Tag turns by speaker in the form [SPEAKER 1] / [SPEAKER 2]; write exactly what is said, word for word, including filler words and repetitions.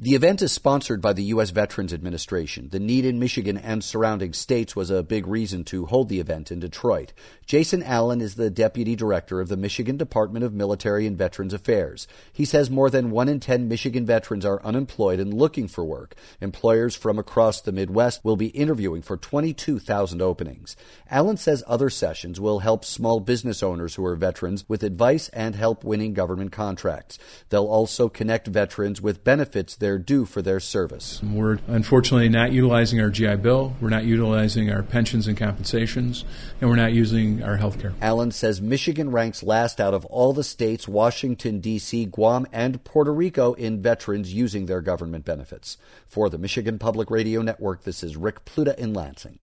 [SPEAKER 1] The event is sponsored by the U S Veterans Administration. The need in Michigan and surrounding states was a big reason to hold the event in Detroit. Jason Allen is the Deputy Director of the Michigan Department of Military and Veterans Affairs. He says more than one in ten Michigan veterans are unemployed and looking for work. Employers from across the Midwest will be interviewing for twenty-two thousand openings. Allen says other sessions will help small business owners who are veterans with advice and help winning government contracts. They'll also connect veterans with benefits they're due for their service.
[SPEAKER 2] We're unfortunately not utilizing our G I Bill, we're not utilizing our pensions and compensations, and we're not using our health care.
[SPEAKER 1] Allen says Michigan ranks last out of all the states, Washington, D C, Guam, and Puerto Rico in veterans using their government benefits. For the Michigan Public Radio Network, this is Rick Pluta in Lansing.